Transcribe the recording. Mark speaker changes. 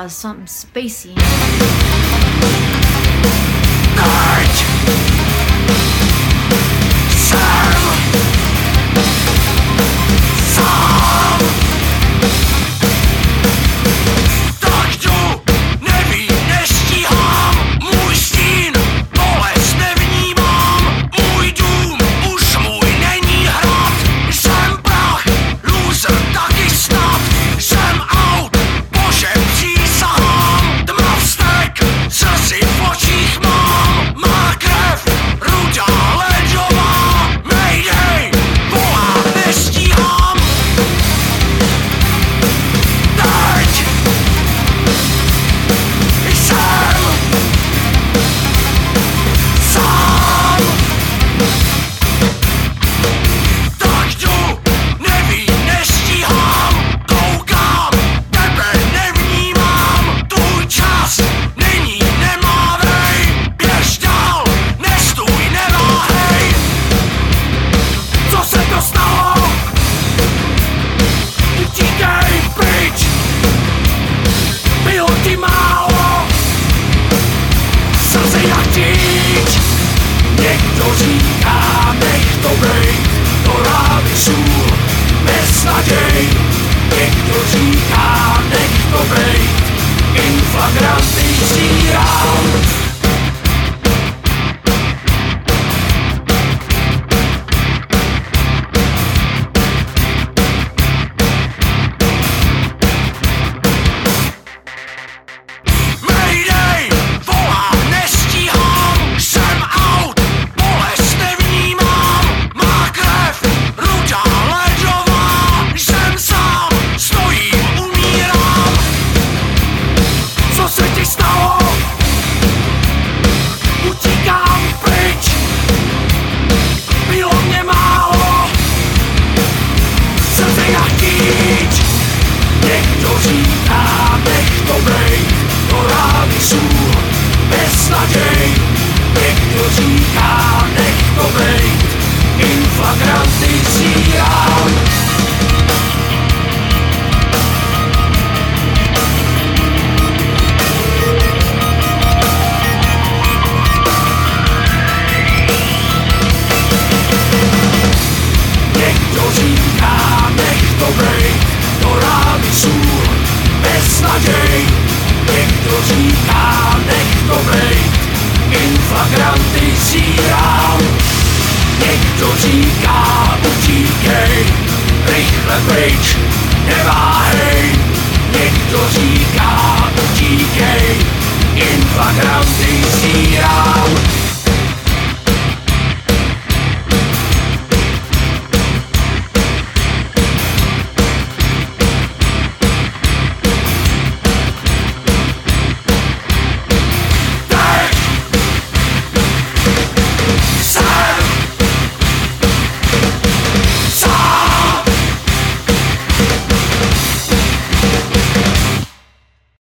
Speaker 1: something spacey.
Speaker 2: Někdo říká, nech to bejt, to rády sůl, bez naděj. Někdo říká, nech to bejt, inflagranty zírám. Někdo říká, nech to bejt, to rády sůl, bez naděj. Někdo říká, nech to bejt, inflagranty zírám. Někdo říká, nech to bejt, to rády sůl, bez naděj. Někdo říká, nech to bejt, inflagranty zírám. Někdo říká, utíkej, rychle pryč, neváhej. Někdo říká, utíkej, inflagranty zírám.